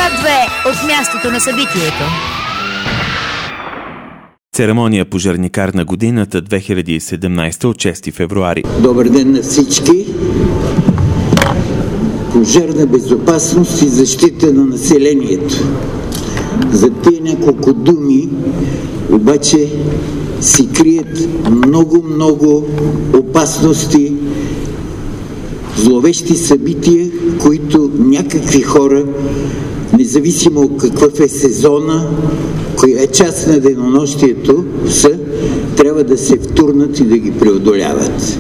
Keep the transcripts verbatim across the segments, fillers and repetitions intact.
Шок две от мястото на събитието. Церемония пожарникар на годината две хиляди и седемнадесета от шести февруари. Добър ден на всички! Пожарна безопасност и защита на населението. За тези няколко думи обаче се крият много-много опасности, зловещи събития, които някакви хора, независимо от какъв е сезона, коя е част на денонощието са, трябва да се втурнат и да ги преодоляват.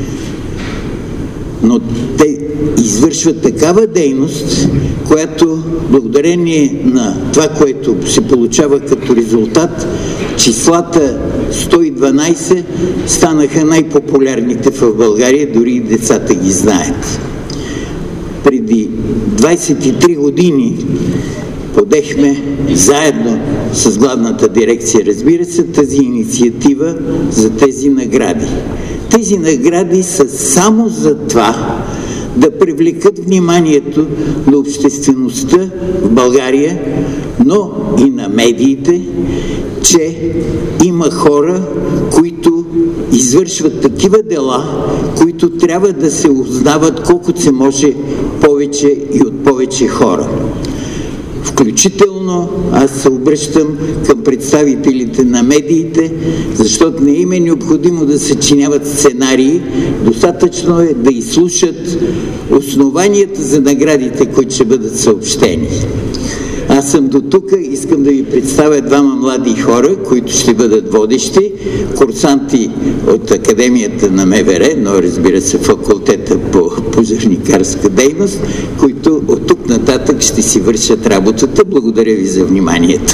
Но те извършват такава дейност, която благодарение на това, което се получава като резултат, числата сто и дванадесет станаха най-популярните в България, дори и децата ги знаят. Преди двадесет и три години подехме заедно с главната дирекция, разбира се, тази инициатива за тези награди. Тези награди са само за това да привлекат вниманието на обществеността в България, но и на медиите, че има хора, които извършват такива дела, които трябва да се узнават колкото се може повече и от повече хора. Включително аз се обръщам към представителите на медиите, защото не им е необходимо да съчиняват сценарии, достатъчно е да изслушат основанията за наградите, които ще бъдат съобщени. Аз съм до тук, искам да ви представя двама млади хора, които ще бъдат водещи, курсанти от Академията на МВР, но разбира се факултета по пожарникарска дейност, които от тук нататък ще си вършат работата. Благодаря ви за вниманието.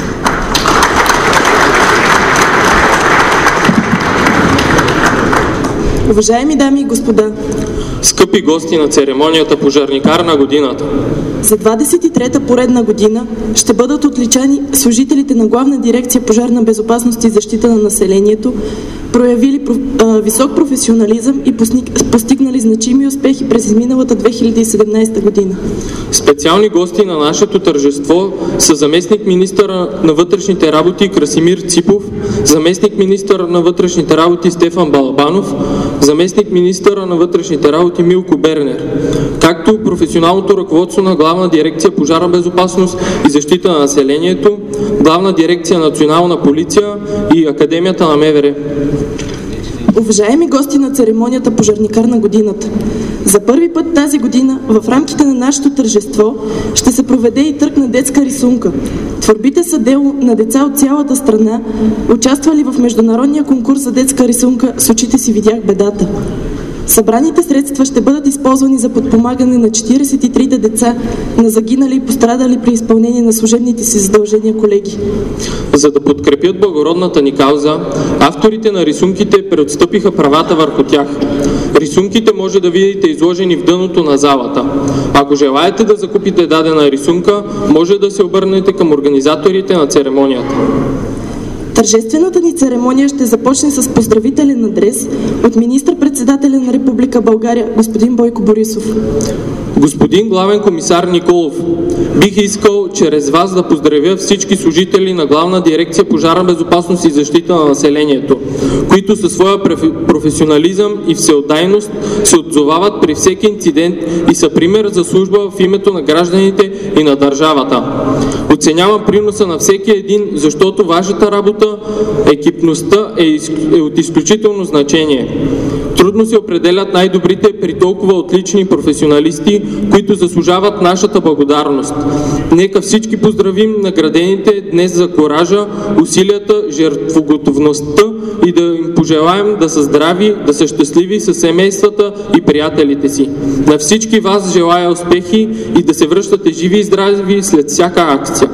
Уважаеми дами и господа, скъпи гости на церемонията пожарникар на годината, за двадесет и трета поредна година ще бъдат отличани служителите на Главна дирекция пожарна безопасност и защита на населението, проявили висок професионализъм и постигнали значими успехи през изминалата две хиляди и седемнадесета година. Специални гости на нашето тържество са заместник министъра на вътрешните работи Красимир Ципов, заместник министъра на вътрешните работи Стефан Балабанов, заместник министъра на вътрешните работи Милко Бернер, както професионалното ръководство на Главна дирекция пожарна безопасност и защита на населението, Главна дирекция национална полиция и Академията на МВР. Уважаеми гости на церемонията пожарникар на годината, за първи път тази година в рамките на нашето тържество ще се проведе и търг на детска рисунка. Творбите са дело на деца от цялата страна, участвали в международния конкурс за детска рисунка "С очите си видях бедата". Събраните средства ще бъдат използвани за подпомагане на четиридесет и трите деца на загинали и пострадали при изпълнение на служебните си задължения колеги. За да подкрепят благородната ни кауза, авторите на рисунките преотстъпиха правата върху тях. Рисунките може да видите изложени в дъното на залата. Ако желаете да закупите дадена рисунка, може да се обърнете към организаторите на церемонията. Тържествената ни церемония ще започне с поздравителен адрес от министър-председателя на Република България господин Бойко Борисов. Господин главен комисар Николов, бих искал чрез вас да поздравя всички служители на Главна дирекция пожарна безопасност и защита на населението, които със своя професионализъм и всеотдайност се отзовават при всеки инцидент и са пример за служба в името на гражданите и на държавата. Оценявам приноса на всеки един, защото вашата работа, екипността е, из... е от изключително значение. Трудно се определят най-добрите при толкова отлични професионалисти, които заслужават нашата благодарност. Нека всички поздравим наградените днес за коража, усилията, жертвоготовността и да им пожелаем да са здрави, да са щастливи със семействата и приятелите си. На всички вас желая успехи и да се връщате живи и здрави след всяка акция.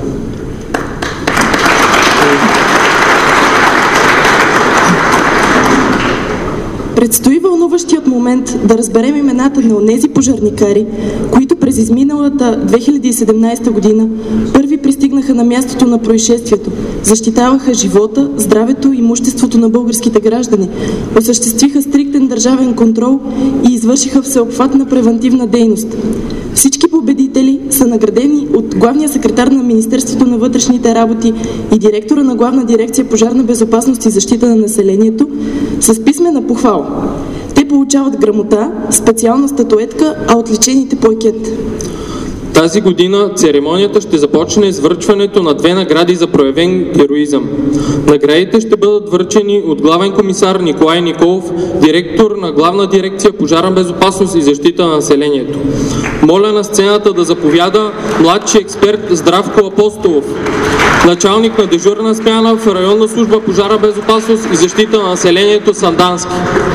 Предстои вълнуващият момент да разберем имената на онези пожарникари, които през изминалата две хиляди и седемнадесета година първи пристигнаха на мястото на происшествието, защитаваха живота, здравето и имуществото на българските граждани, осъществиха стриктен държавен контрол и извършиха всеобхватна превантивна дейност. Всички победители са наградени от главния секретар на Министерството на вътрешните работи и директора на Главна дирекция Пожарна безопасност и защита на населението с писмена похвала. Те получават грамота, специална статуетка, а отличените плакет. Тази година церемонията ще започне с връчването на две награди за проявен героизъм. Наградите ще бъдат връчени от главен комисар Николай Николов, директор на Главна дирекция Пожарна безопасност и защита на населението. Моля на сцената да заповяда младши експерт Здравко Апостолов, началник на дежурна смяна в районна служба Пожарна безопасност и защита на населението Сандански.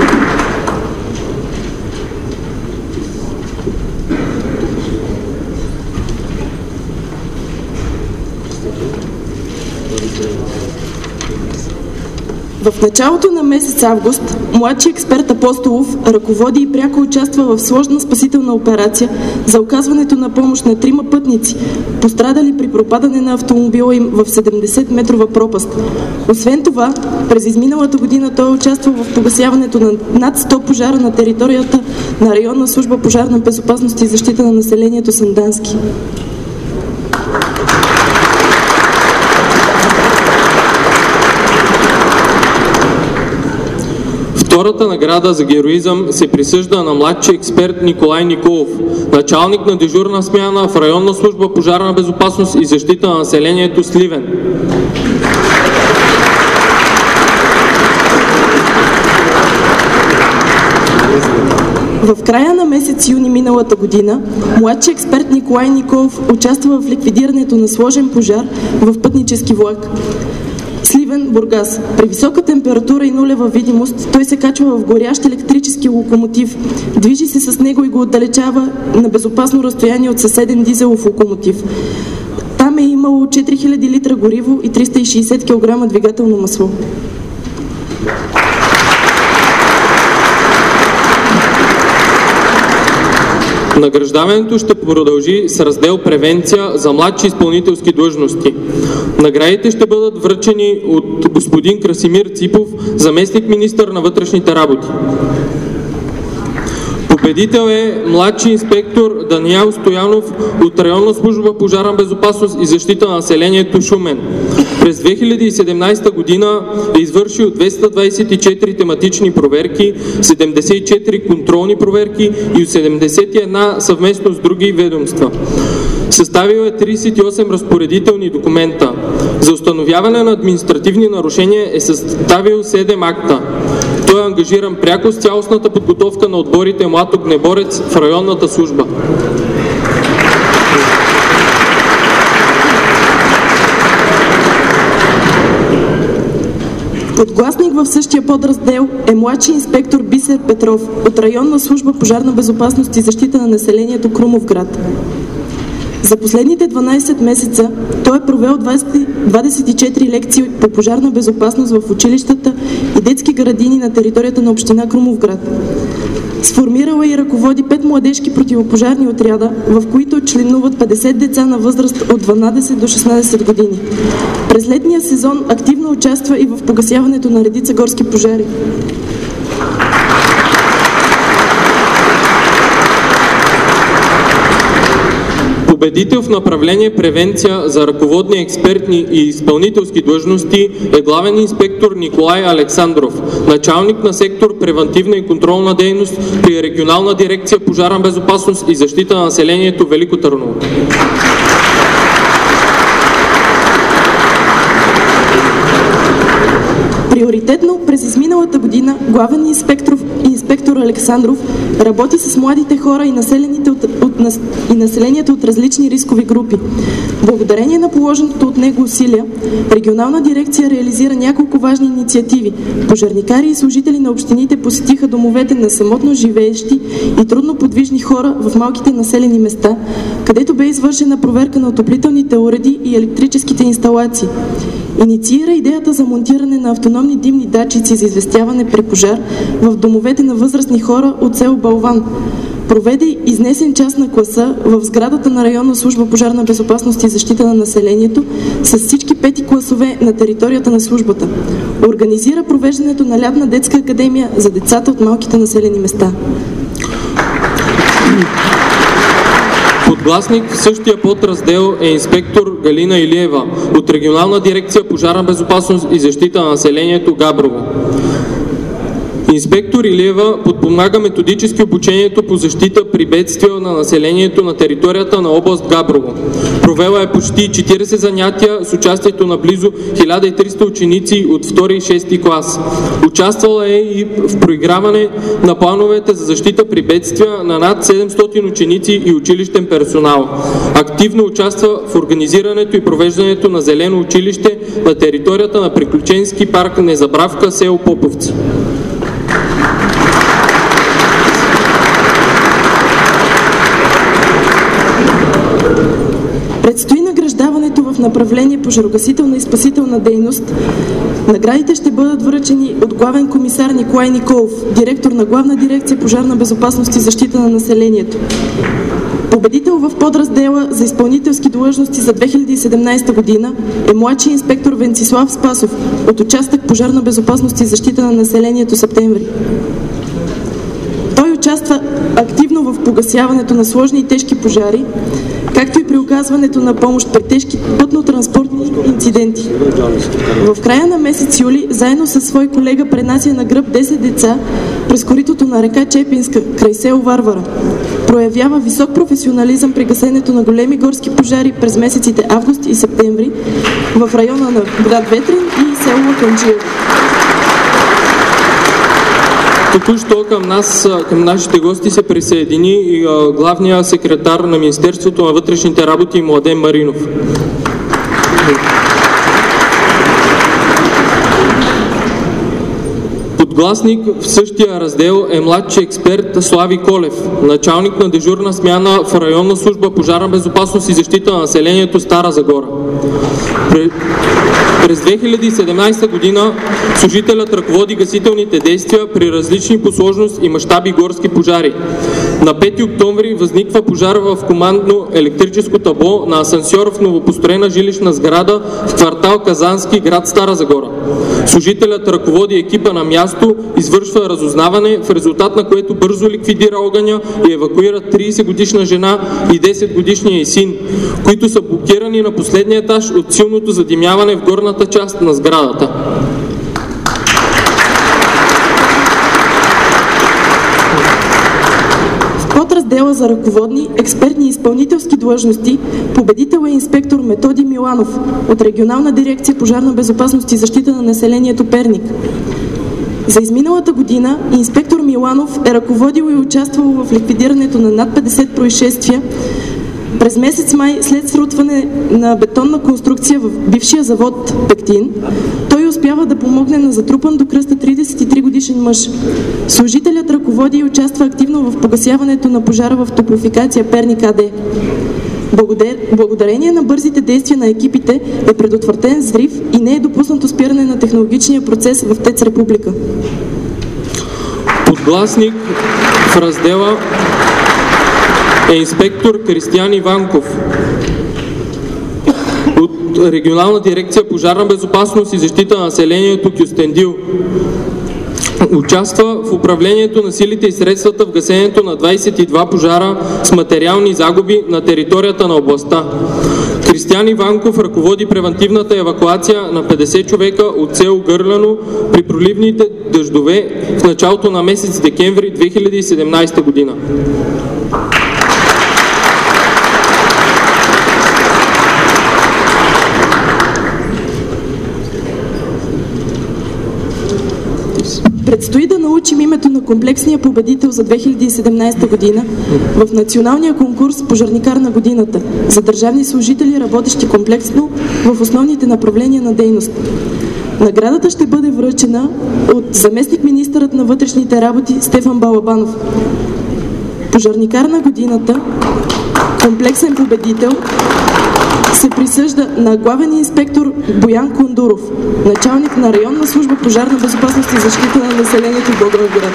В началото на месец август младши експерт Апостолов ръководи и пряко участва в сложна спасителна операция за оказването на помощ на трима пътници, пострадали при пропадане на автомобила им в седемдесет метрова пропаст. Освен това, през изминалата година той участва в погасяването на над сто пожара на територията на районна служба Пожарна безопасност и защита на населението Сандански. Втората награда за героизъм се присъжда на младши експерт Николай Николов, началник на дежурна смяна в районна служба Пожарна безопасност и защита на населението Сливен. В края на месец юни миналата година младши експерт Николай Николов участва в ликвидирането на сложен пожар в пътнически влак Сливен – Бургас. При висока температура и нулева видимост той се качва в горящ електрически локомотив, движи се с него и го отдалечава на безопасно разстояние от съседен дизелов локомотив. Там е имало четири хиляди литра гориво и триста и шейсет килограма двигателно масло. Награждаването ще продължи с раздел превенция за младши изпълнителски длъжности. Наградите ще бъдат връчени от господин Красимир Ципов, заместник министър на вътрешните работи. Победител е младши инспектор Даниел Стоянов от районна служба Пожарна безопасност и защита на населението Шумен. През две хиляди и седемнадесета година е извършил двеста двадесет и четири тематични проверки, седемдесет и четири контролни проверки и седемдесет и една съвместно с други ведомства. Съставил е тридесет и осем разпоредителни документа. За установяване на административни нарушения е съставил седем акта. Той е ангажиран пряко с цялостната подготовка на отборите Млад огнеборец в районната служба. Подгласник в същия подраздел е младши инспектор Бисер Петров от районна служба Пожарна безопасност и защита на населението Крумовград. За последните дванадесет месеца той е провел двадесет и четири лекции по пожарна безопасност в училищата и детски градини на територията на община Крумовград. Сформирала и ръководи пет младежки противопожарни отряда, в които членуват петдесет деца на възраст от дванадесет до шестнадесет години. През летния сезон активно участва и в погасяването на редица горски пожари. Победител в направление превенция за ръководни, експертни и изпълнителски длъжности е главен инспектор Николай Александров, началник на сектор превантивна и контролна дейност при регионална дирекция Пожарна безопасност и защита на населението Велико Търново. Приоритетно през изминалата година главен инспектор, инспектор Александров работи с младите хора и, населените от, от, и населението от различни рискови групи. Благодарение на положеното от него усилия, регионална дирекция реализира няколко важни инициативи. Пожарникари и служители на общините посетиха домовете на самотно живеещи и трудно подвижни хора в малките населени места, където бе извършена проверка на отоплителните уреди и електрическите инсталации. Инициира идеята за монтиране на автономни димни датчици за известяване при пожар в домовете на възрастни хора от село Балван. Проведе изнесен час на класа в сградата на районна служба Пожарна безопасност и защита на населението с всички пети класове на територията на службата. Организира провеждането на лятна детска академия за децата от малките населени места. Подгласник в същия подраздел е инспектор Галина Илиева от Регионална дирекция Пожарна безопасност и защита на населението Габрово. Инспектор Илиева подпомага методически обучението по защита при бедствия на населението на територията на област Габрово. Провела е почти четиридесет занятия с участието на близо хиляда и триста ученици от втори и шести клас. Участвала е и в проиграване на плановете за защита при бедствия на над седемстотин ученици и училищен персонал. Активно участва в организирането и провеждането на зелено училище на територията на приключенски парк Незабравка, село Поповци. Предстои награждаването в направление пожарогасителна и спасителна дейност. Наградите ще бъдат връчени от главен комисар Николай Николов, директор на Главна дирекция Пожарна безопасност и защита на населението. Победител в подраздела за изпълнителски длъжности за две хиляди и седемнадесета година е младши инспектор Венцислав Спасов от участък Пожарна безопасност и защита на населението Септември. Той участва активно в погасяването на сложни и тежки пожари, както и при оказването на помощ при тежки пътно-транспортни инциденти. В края на месец юли, заедно със свой колега, пренася на гръб десет деца през коритото на река Чепинска, край село Варвара. Проявява висок професионализъм при гасенето на големи горски пожари през месеците август и септември в района на град Ветрен и село Лаканджиево. Току-що към нас, към нашите гости се присъедини и главният секретар на Министерството на вътрешните работи Младен Маринов. Подгласник в същия раздел е младши експерт Слави Колев, началник на дежурна смяна в районна служба Пожарна безопасност и защита на населението Стара Загора. През две хиляди и седемнадесета година служителят ръководи гасителните действия при различни по сложност и мащаби горски пожари. На пети октомври възниква пожар в командно електрическо табло на асансьор в новопостроена жилищна сграда в квартал Казански, град Стара Загора. Служителят ръководи екипа на място, извършва разузнаване, в резултат на което бързо ликвидира огъня и евакуира тридесет годишна жена и десет годишния й син, които са блокирани на последния етаж от силното задимяване в горната част на сградата. В подраздела за ръководни, експертни и изпълнителски длъжности победител е инспектор Методи Миланов от Регионална дирекция Пожарна безопасност и защита на населението Перник. За изминалата година инспектор Миланов е ръководил и участвал в ликвидирането на над петдесет происшествия. През месец май, след срутване на бетонна конструкция в бившия завод Пектин, той успява да помогне на затрупан до кръста тридесет и три годишен мъж. Служителят ръководи и участва активно в погасяването на пожара в Топлофикация Перник АД. Благодарение на бързите действия на екипите е предотвратен взрив и не е допуснато спиране на технологичния процес в ТЕЦ Република. Подгласник в раздела е инспектор Кристиян Иванков от Регионална дирекция Пожарна безопасност и защита на населението Кюстендил. Участва в управлението на силите и средствата в гасенето на двадесет и два пожара с материални загуби на територията на областта. Кристиян Иванков ръководи превантивната евакуация на петдесет човека от село Гърляно при проливните дъждове в началото на месец декември две хиляди и седемнадесета година. Предстои да научим името на комплексния победител за две хиляди и седемнадесета година в националния конкурс Пожарникар на годината за държавни служители, работещи комплексно в основните направления на дейност. Наградата ще бъде връчена от заместник-министърът на вътрешните работи Стефан Балабанов. Пожарникар на годината, комплексен победител, се присъжда на главен инспектор Боян Кондуров, началник на районна служба Пожарна безопасност и защита на населението в Благоевград.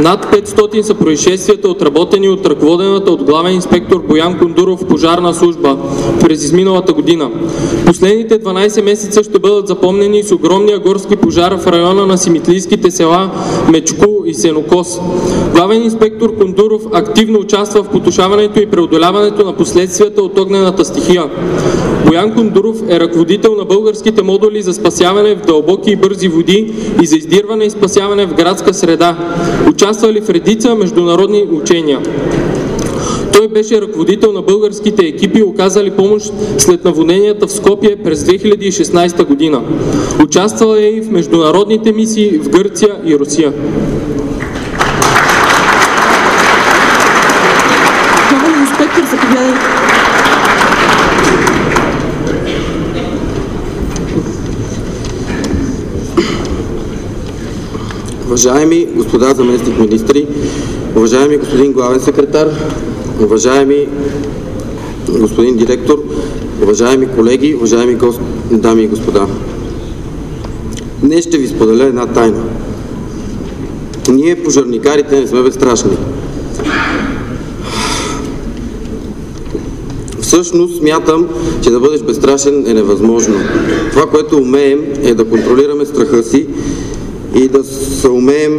Над петстотин са происшествията, отработени от ръководената от главен инспектор Боян Кондуров пожарна служба през изминалата година. Последните дванайсет месеца ще бъдат запомнени с огромния горски пожар в района на симитлийските села Мечку и Сенокос. Главен инспектор Кондуров активно участва в потушаването и преодоляването на последствията от огнената стихия. Боян Кондуров е ръководител на българските модули за спасяване в дълбоки и бързи води и за издирване и спасяване в градска среда, участвали в редица международни учения. Той беше ръководител на българските екипи, оказали помощ след наводненията в Скопие през две хиляди и шестнайсета година. Участвал е и в международните мисии в Гърция и Русия. Главен инспектор, заповядайте. Уважаеми господа заместник министри, уважаеми господин главен секретар, уважаеми господин директор, уважаеми колеги, уважаеми гост... дами и господа. Днес ще ви споделя една тайна. Ние, пожарникарите, не сме безстрашни. Всъщност смятам, че да бъдеш безстрашен е невъзможно. Това, което умеем, е да контролираме страха си и да се умеем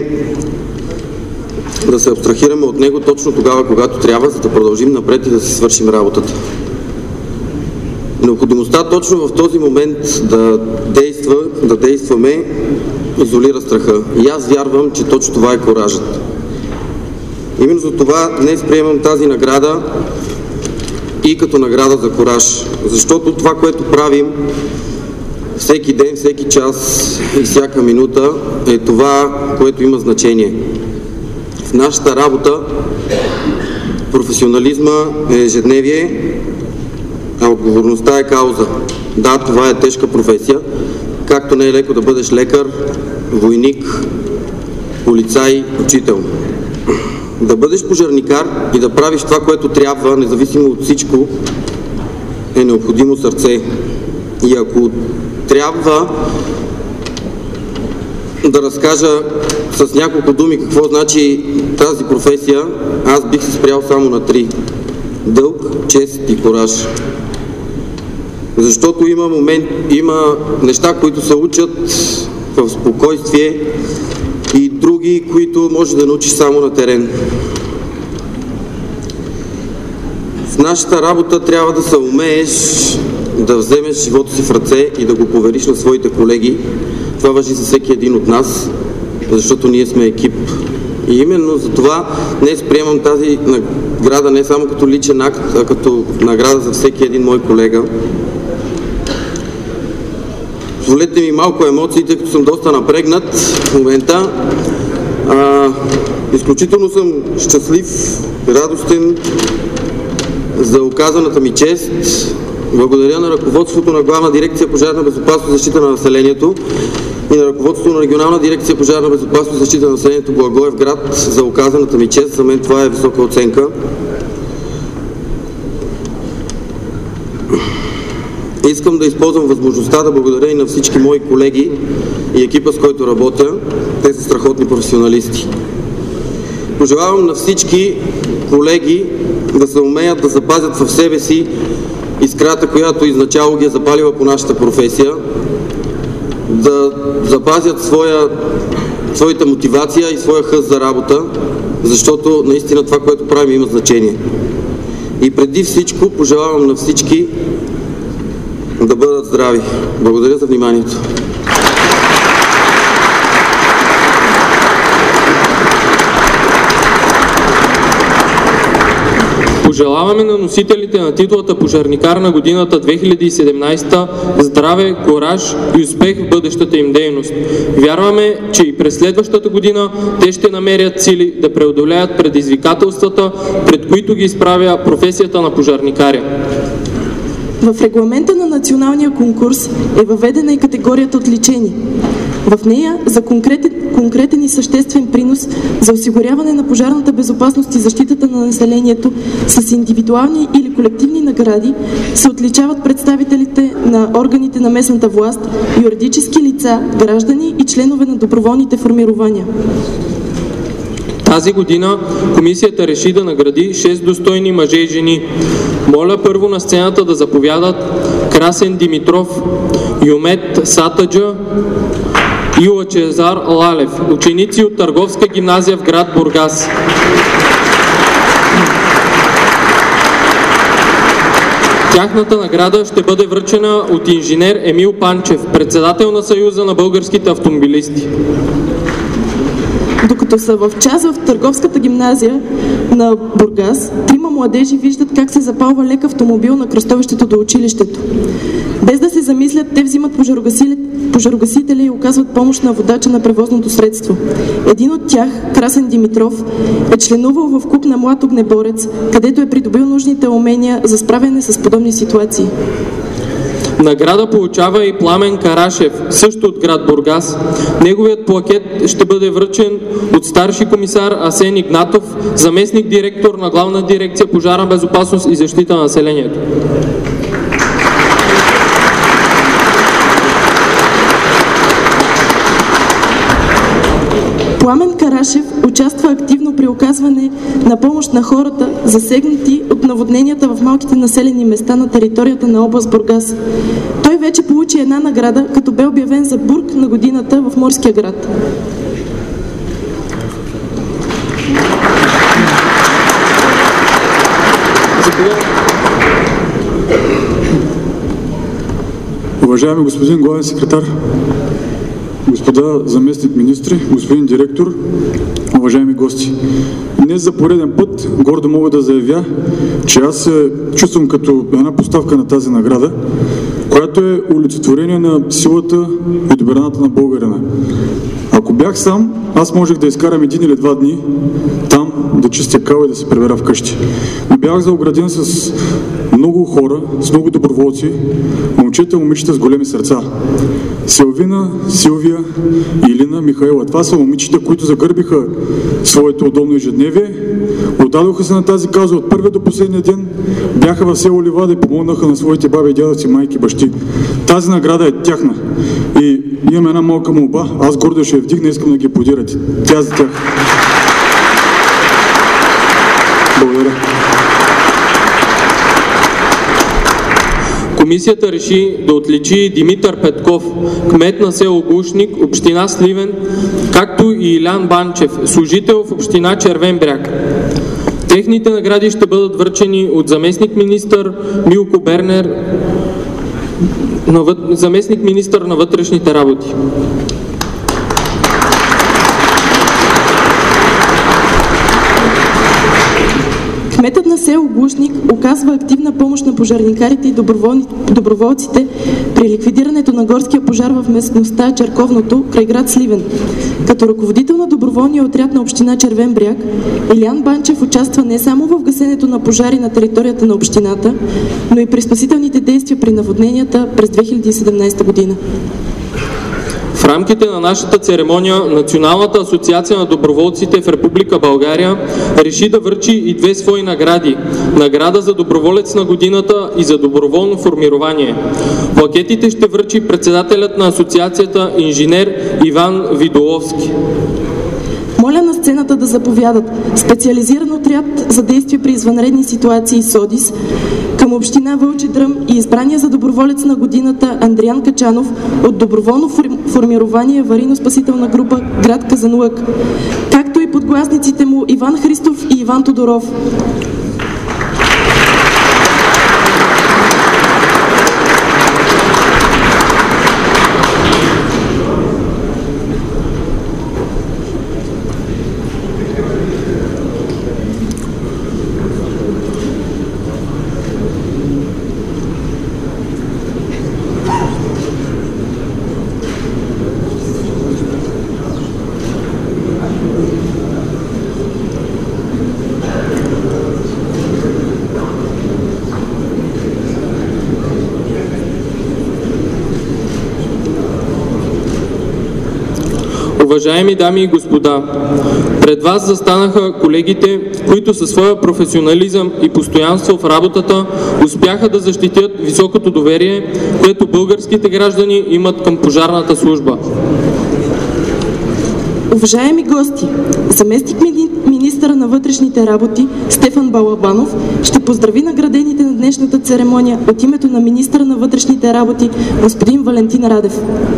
да се абстрахираме от него точно тогава, когато трябва, за да продължим напред и да си свършим работата. Необходимостта точно в този момент да действа, да действаме, изолира страха. И аз вярвам, че точно това е коражът. Именно за това днес приемам тази награда и като награда за кораж. Защото това, което правим всеки ден, всеки час и всяка минута, е това, което има значение. В нашата работа професионализма е ежедневие, а отговорността е кауза. Да, това е тежка професия, както не е леко да бъдеш лекар, войник, полицай, учител. Да бъдеш пожарникар и да правиш това, което трябва, независимо от всичко, е необходимо сърце. И ако трябва да разкажа с няколко думи какво значи тази професия, аз бих се спрял само на три. Дълг, чест и кораж. Защото има момент, има неща, които се учат в спокойствие и други, които може да научиш само на терен. В нашата работа трябва да се умееш да вземеш живота си в ръце и да го повериш на своите колеги. Това важи за всеки един от нас, защото ние сме екип. И именно за това днес приемам тази награда не само като личен акт, а като награда за всеки един мой колега. Позволете ми малко емоции, тъй като съм доста напрегнат в момента. А, изключително съм щастлив, радостен за оказаната ми чест. Благодаря на ръководството на Главна дирекция Пожарна безопасност и защита на населението и на ръководството на Регионална дирекция Пожарна безопасност и защита на населението Благоевград за оказаната ми чест. За мен това е висока оценка. Искам да използвам възможността да благодаря и на всички мои колеги и екипа, с който работя. Те са страхотни професионалисти. Пожелавам на всички колеги да се умеят да запазят в себе си искрата, която изначало ги е запалила по нашата професия, да запазят своя, своята мотивация и своя хъс за работа, защото наистина това, което правим, има значение. И преди всичко пожелавам на всички да бъдат здрави. Благодаря за вниманието. Пожелаваме на носителите на титлата Пожарникар на годината две хиляди и седемнайсета здраве, кораж и успех в бъдещата им дейност. Вярваме, че и през следващата година те ще намерят сили да преодолеят предизвикателствата, пред които ги изправя професията на пожарникаря. В регламента на националния конкурс е въведена и категорията отличени. В нея за конкретен, конкретен и съществен принос за осигуряване на пожарната безопасност и защитата на населението с индивидуални или колективни награди се отличават представителите на органите на местната власт, юридически лица, граждани и членове на доброволните формирования. Тази година комисията реши да награди шест достойни мъже и жени. Моля първо на сцената да заповядат Красен Димитров, Юмет Сатаджа и Лъчезар Лалев, ученици от Търговска гимназия в град Бургас. Тяхната награда ще бъде връчена от инженер Емил Панчев, председател на Съюза на българските автомобилисти. Докато са в час в Търговската гимназия на Бургас, трима младежи виждат как се запалва лек автомобил на кръстовището до училището. Без да се замислят, те взимат пожарогасители и оказват помощ на водача на превозното средство. Един от тях, Красен Димитров, е членувал в клуб на млад огнеборец, където е придобил нужните умения за справяне с подобни ситуации. Награда получава и Пламен Карашев, също от град Бургас. Неговият плакет ще бъде връчен от старши комисар Асен Игнатов, заместник директор на Главна дирекция Пожарна безопасност и защита на населението. Пламен Карашев участва активно при оказване на помощ на хората, засегнати от наводненията в малките населени места на територията на област Бургас. Той вече получи една награда, като бе обявен за бург на годината в Морския град. Уважаеми господин главен секретар, господа заместник министри, господин директор, уважаеми гости. Днес за пореден път гордо мога да заявя, че аз се чувствам като една поставка на тази награда, която е олицетворение на силата и добрината на българина. Ако бях сам, аз можех да изкарам един или два дни там да чистя кал и да се прибера вкъщи. Но бях заограден с много хора, с много доброволци, момчета и момичета с големи сърца. Силвина, Силвия, Илина, Михаила. Това са момичета, които загърбиха своето удобно ежедневие, отдадоха се на тази кауза от първия до последния ден, бяха в село Ливада и помогнаха на своите баби и дядовци, майки, бащи. Тази награда е тяхна. И имам една малка молба, аз гордо ще я вдигна, искам да ги аплодирате. Тя за тях. Благодаря. Комисията реши да отличи Димитър Петков, кмет на село Глушник, община Сливен, както и Илян Банчев, служител в община Червен бряг. Техните награди ще бъдат връчени от заместник министър Милко Бернер, заместник министър на вътрешните работи. Кметът на село Глушник оказва активна помощ на пожарникарите и доброволците при ликвидирането на горския пожар в местността Черковното, край град Сливен. Като ръководител на доброволния отряд на община Червен бряг, Илян Банчев участва не само в гасенето на пожари на територията на общината, но и при спасителните действия при наводненията през две хиляди и седемнадесета година. В рамките на нашата церемония Националната асоциация на доброволците в Република България реши да връчи и две свои награди. Награда за доброволец на годината и за доброволно формирование. Плакетите ще връчи председателят на асоциацията инженер Иван Видоловски. Моля на сцената да заповядат специализиран отряд за действие при извънредни ситуации СОДИС към община Вълчи дръм и избрания за доброволец на годината Андриан Качанов от доброволно формирование аварийно-спасителна група град Казанлък, както и подгласниците му Иван Христов и Иван Тодоров. Уважаеми дами и господа, пред вас застанаха колегите, които със своя професионализъм и постоянство в работата успяха да защитят високото доверие, което българските граждани имат към пожарната служба. Уважаеми гости, заместник министъра на вътрешните работи Стефан Балабанов ще поздрави наградените на днешната церемония от името на министъра на вътрешните работи господин Валентин Радев.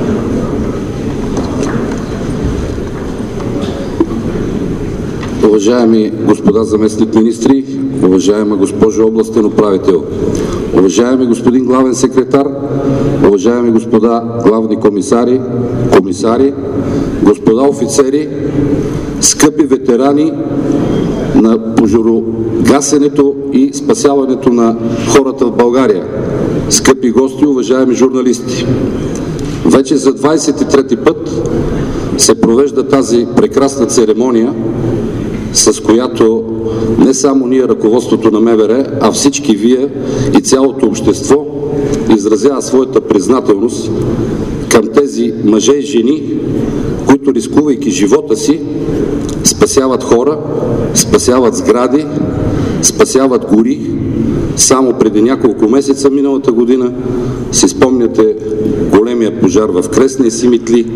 Уважаеми господа заместник министри, уважаема госпожо областен управител, уважаеми господин главен секретар, уважаеми господа главни комисари, комисари, господа офицери, скъпи ветерани на пожарогасенето и спасяването на хората в България, скъпи гости, уважаеми журналисти. Вече за двадесет и трети път се провежда тази прекрасна церемония, с която не само ние, ръководството на МВР, а всички вие и цялото общество изразява своята признателност към тези мъже и жени, които, рискувайки живота си, спасяват хора, спасяват сгради, спасяват гори. Само преди няколко месеца миналата година си спомняте големия пожар в Кресна и Симитли.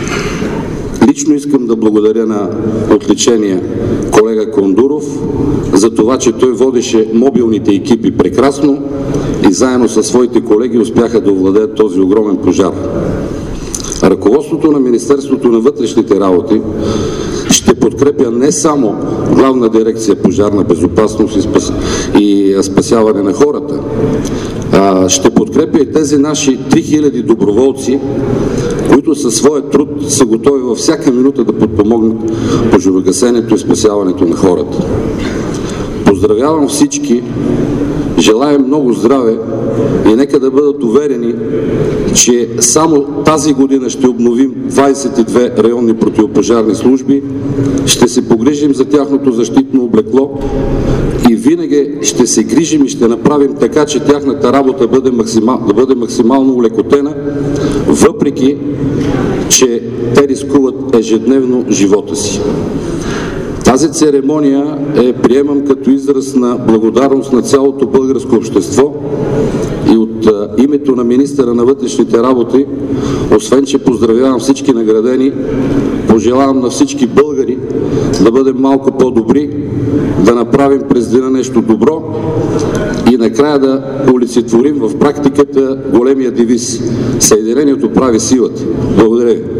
Лично искам да благодаря на отличения колега Кондуров за това, че той водеше мобилните екипи прекрасно и заедно със своите колеги успяха да овладеят този огромен пожар. Ръководството на Министерството на вътрешните работи ще подкрепя не само Главна дирекция пожарна безопасност и, спас... и спасяване на хората, а ще подкрепя и тези наши три хиляди доброволци, които със своя труд са готови във всяка минута да подпомогнат пожарогасенето и спасяването на хората. Поздравявам всички, желая много здраве и нека да бъдат уверени, че само тази година ще обновим двадесет и две районни противопожарни служби, ще се погрижим за тяхното защитно облекло и винаги ще се грижим и ще направим така, че тяхната работа бъде максимал, да бъде максимално улекотена, въпреки че те рискуват ежедневно живота си. Тази церемония е приемам като израз на благодарност на цялото българско общество и от а, името на министъра на вътрешните работи, освен че поздравявам всички наградени, пожелавам на всички българи да бъдем малко по-добри, да направим през деня нещо добро и накрая да олицетворим в практиката големия девиз „Съединението прави силата“. Благодаря ви.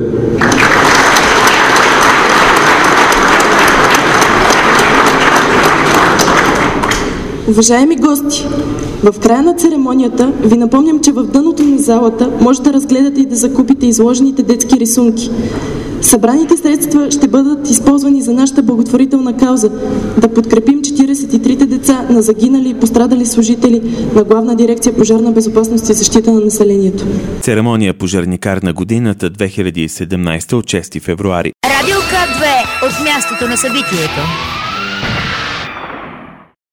Уважаеми гости, в края на церемонията ви напомням, че в дъното на залата може да разгледате и да закупите изложените детски рисунки. Събраните средства ще бъдат използвани за нашата благотворителна кауза да подкрепим четиридесет и трите деца на загинали и пострадали служители на Главна дирекция пожарна безопасност и защита на населението. Церемония пожарникар на годината две хиляди и седемнадесета от шести февруари. Радио К две от мястото на събитието.